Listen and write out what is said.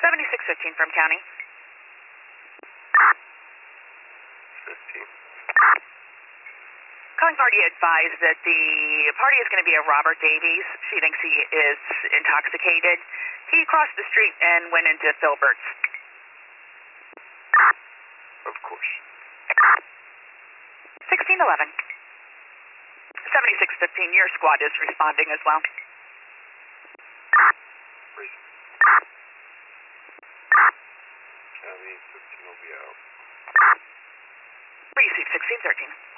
7615 from county. 15. Calling party advised that the party is going to be a Robert Davies. She thinks he is intoxicated. He crossed the street and went into Filbert's. Of course. 1611. 7615, your squad is responding as well. Reason. County 15 will be out. Receive 1613.